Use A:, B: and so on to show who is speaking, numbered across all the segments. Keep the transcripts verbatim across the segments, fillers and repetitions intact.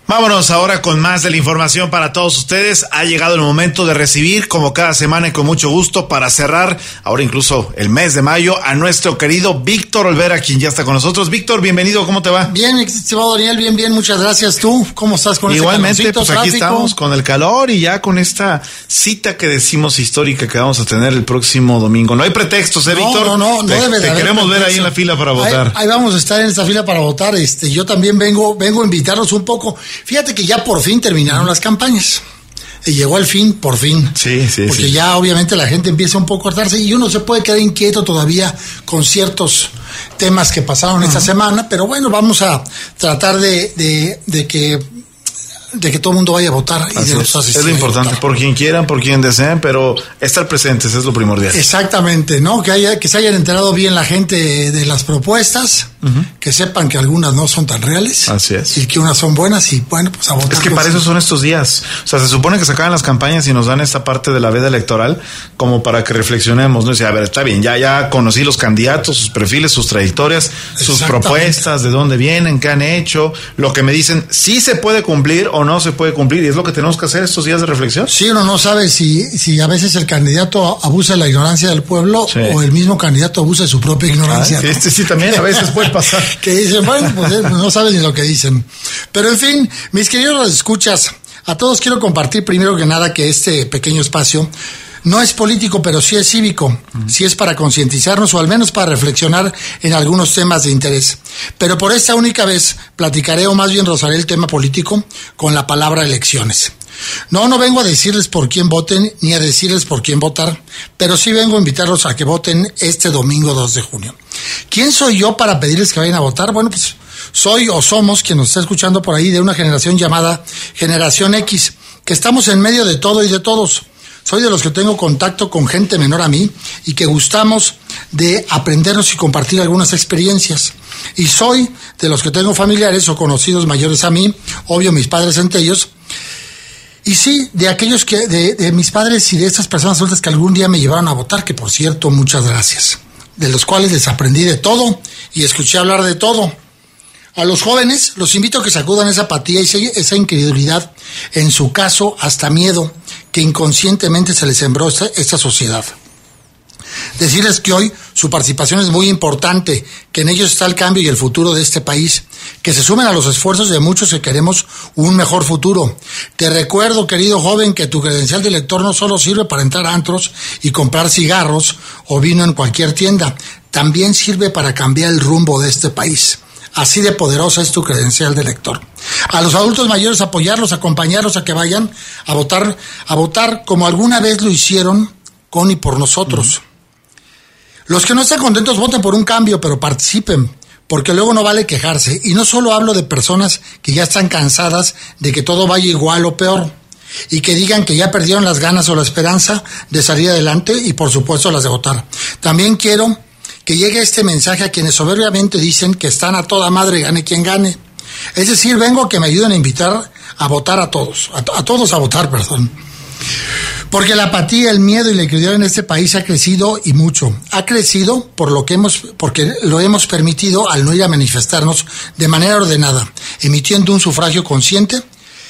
A: Vámonos ahora con más de la información para todos ustedes. Ha llegado el momento de recibir, como cada semana y con mucho gusto, para cerrar, ahora incluso el mes de mayo, a nuestro querido Víctor Olvera, quien ya está con nosotros. Víctor, bienvenido, ¿cómo te va?
B: Bien, estimado Daniel, bien, bien, muchas gracias. ¿Tú cómo estás con
A: Igualmente,
B: este
A: pues aquí estamos con el calor y ya con esta cita que decimos histórica que vamos a tener el próximo domingo. No hay pretextos, ¿eh,
B: no,
A: Víctor?
B: No, no, no,
A: te,
B: debe de
A: Te
B: haber
A: queremos
B: pretexto.
A: ver ahí en la fila para votar.
B: Ahí, ahí vamos a estar en esta fila para votar. Este, yo también vengo, vengo a invitarlos un poco. Fíjate que ya por fin terminaron las campañas. Y llegó el fin, por fin.
A: Sí, sí,
B: Porque
A: sí.
B: ya obviamente la gente empieza un poco a hartarse y uno se puede quedar inquieto todavía con ciertos temas que pasaron uh-huh. esta semana, pero bueno, vamos a tratar de, de, de que de que todo el mundo vaya a votar. Y
A: Así
B: de
A: es, es lo importante, por quien quieran, por quien deseen, pero estar presentes es lo primordial.
B: Exactamente, ¿no? Que haya, que se hayan enterado bien la gente de las propuestas, uh-huh. que sepan que algunas no son tan reales.
A: Así es.
B: Y que unas son buenas y bueno, pues a votar.
A: Es que para eso son estos días. O sea, se supone que se acaban las campañas y nos dan esta parte de la veda electoral como para que reflexionemos, ¿no? Y decir, a ver, está bien, ya, ya conocí los candidatos, sus perfiles, sus trayectorias, sus propuestas, de dónde vienen, qué han hecho, lo que me dicen, sí se puede cumplir o no se puede cumplir, y es lo que tenemos que hacer estos días de reflexión.
B: Sí, uno no sabe si, si a veces el candidato abusa de la ignorancia del pueblo, sí. o el mismo candidato abusa de su propia ignorancia.
A: Ah,
B: ¿no?
A: Este sí también a veces puede pasar.
B: Que dicen, bueno, pues eh, no saben ni lo que dicen. Pero en fin, mis queridos escuchas, a todos quiero compartir primero que nada que este pequeño espacio no es político, pero sí es cívico, uh-huh. sí es para concientizarnos o al menos para reflexionar en algunos temas de interés. Pero por esta única vez platicaré o más bien rozaré el tema político con la palabra elecciones. No, no vengo a decirles por quién voten ni a decirles por quién votar, pero sí vengo a invitarlos a que voten este domingo dos de junio. ¿Quién soy yo para pedirles que vayan a votar? Bueno, pues soy o somos, quien nos está escuchando por ahí, de una generación llamada Generación X, que estamos en medio de todo y de todos. Soy de los que tengo contacto con gente menor a mí y que gustamos de aprendernos y compartir algunas experiencias. Y soy de los que tengo familiares o conocidos mayores a mí, obvio mis padres entre ellos. Y sí, de aquellos que, de, de mis padres y de estas personas adultas que algún día me llevaron a votar, que por cierto, muchas gracias. De los cuales les aprendí de todo y escuché hablar de todo. A los jóvenes los invito a que sacudan esa apatía y esa incredulidad, en su caso hasta miedo, que inconscientemente se les sembró esta, esta sociedad. Decirles que hoy su participación es muy importante, que en ellos está el cambio y el futuro de este país, que se sumen a los esfuerzos de muchos que queremos un mejor futuro. Te recuerdo, querido joven, que tu credencial de elector no solo sirve para entrar a antros y comprar cigarros o vino en cualquier tienda, también sirve para cambiar el rumbo de este país. Así de poderosa es tu credencial de elector. A los adultos mayores apoyarlos, acompañarlos a que vayan a votar, a votar como alguna vez lo hicieron con y por nosotros. Uh-huh. Los que no están contentos voten por un cambio, pero participen, porque luego no vale quejarse. Y no solo hablo de personas que ya están cansadas de que todo vaya igual o peor, y que digan que ya perdieron las ganas o la esperanza de salir adelante y por supuesto las de votar. También quiero que llegue este mensaje a quienes soberbiamente dicen que están a toda madre, gane quien gane. Es decir, vengo a que me ayuden a invitar a votar a todos, a, a todos a votar, perdón. Porque la apatía, el miedo y la incredulidad en este país ha crecido y mucho. Ha crecido por lo que hemos, porque lo hemos permitido al no ir a manifestarnos de manera ordenada, emitiendo un sufragio consciente,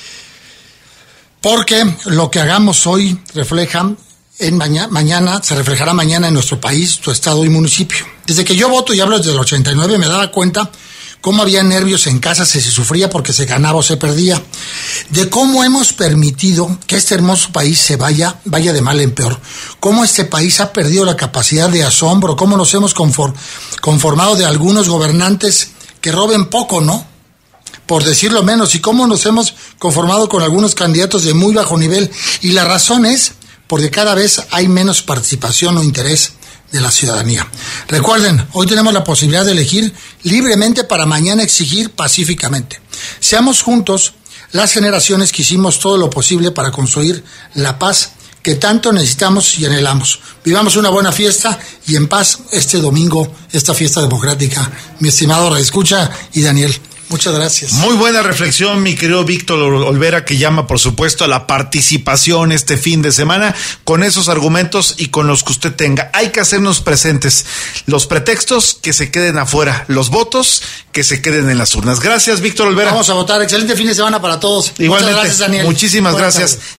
B: porque lo que hagamos hoy refleja En mañana, mañana, se reflejará mañana en nuestro país, tu estado y municipio. Desde que yo voto, y hablo desde el ochenta y nueve, me daba cuenta cómo había nervios en casa, si se sufría porque se ganaba o se perdía. De cómo hemos permitido que este hermoso país se vaya, vaya de mal en peor. Cómo este país ha perdido la capacidad de asombro, cómo nos hemos conform, conformado de algunos gobernantes que roben poco, ¿no? Por decirlo menos, y cómo nos hemos conformado con algunos candidatos de muy bajo nivel. Y la razón es porque cada vez hay menos participación o interés de la ciudadanía. Recuerden, hoy tenemos la posibilidad de elegir libremente para mañana exigir pacíficamente. Seamos juntos las generaciones que hicimos todo lo posible para construir la paz que tanto necesitamos y anhelamos. Vivamos una buena fiesta y en paz este domingo, esta fiesta democrática. Mi estimado Reescucha y Daniel. Muchas gracias.
A: Muy buena reflexión, mi querido Víctor Olvera, que llama, por supuesto, a la participación este fin de semana con esos argumentos y con los que usted tenga. Hay que hacernos presentes. Los pretextos que se queden afuera, los votos que se queden en las urnas. Gracias, Víctor Olvera.
B: Vamos a votar. Excelente fin de semana para todos.
A: Igualmente.
B: Muchas gracias, Daniel.
A: Muchísimas
B: Buenas
A: gracias.
B: tardes.